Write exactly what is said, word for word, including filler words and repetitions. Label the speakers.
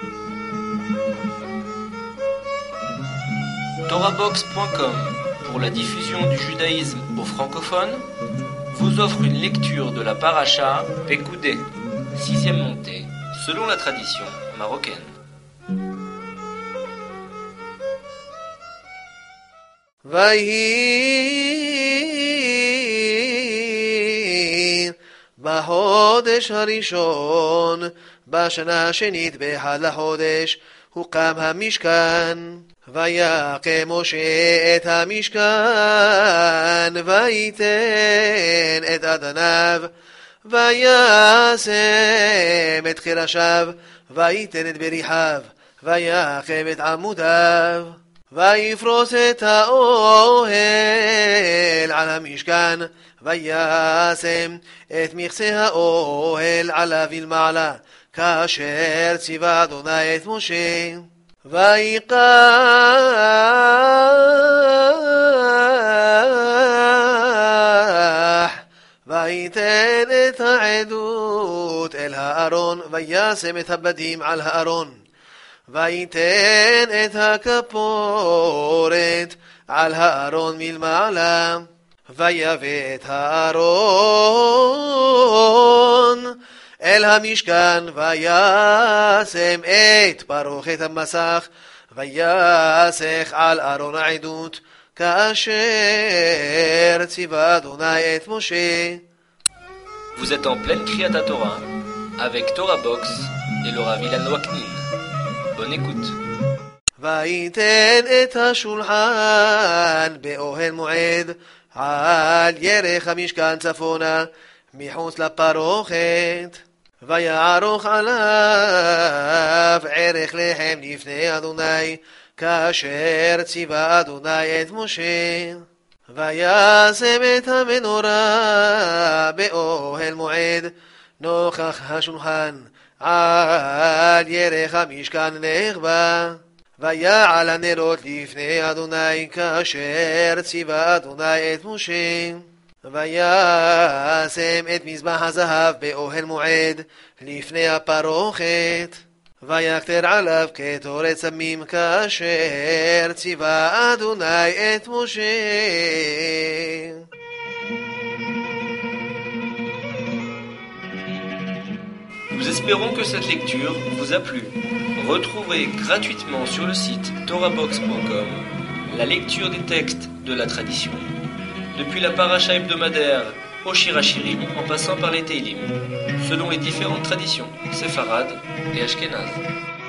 Speaker 1: Torabox point com, pour la diffusion du judaïsme aux francophones, vous offre une lecture de la paracha Pekoudé, sixième montée, selon la tradition marocaine.
Speaker 2: ויהי בחודש הראשון, בשנה השנית באחד לחודש, הוקם המשכן. ויקם משה את המשכן, וייתן את אדניו, וישם את חרשיו, וייתן את בריחיו, ויחם את עמודיו. ויפרוס את האוהל על המשכן, וישם את מכסה האוהל עליו ולמעלה, כאשר ציווה אדוני את משה. ויקח וייתן את העדות אל הארון, וישם את הבדים על הארון. וייתן את הכפורת על הארון מלמעלה, ויבא את הארון אל המשכן, וישם את פרוכת המסך, ויסך על ארון העדות, כאשר ציווה אדוני את משה.
Speaker 1: Vous êtes en pleine Kriyat Torah avec Torabox et le Rav Ilan Waknin. Bonne écoute.
Speaker 2: וייתן את השולחן באוהל מועד על ירך המשכן צפונה, מחוץ לפרוכת. ויערוך עליו ערך לחם לפני אדוני, כאשר ציווה אדוני את משה. וישם את המנורה באוהל מועד נוכח השולחן על ירך המשכן נחבא. ויעל הנרות לפני אדוני, כאשר ציווה אדוני את משה. וישם את מזבח הזהב באוהל מועד לפני הפרוכת, ויקטר עליו קטורת סמים, כאשר ציווה אדוני את משה.
Speaker 1: Nous espérons que cette lecture vous a plu. Retrouvez gratuitement sur le site torabox point com la lecture des textes de la tradition, depuis la paracha hebdomadaire au Shirachirim en passant par les Teilim, selon les différentes traditions séfarades et ashkénazes.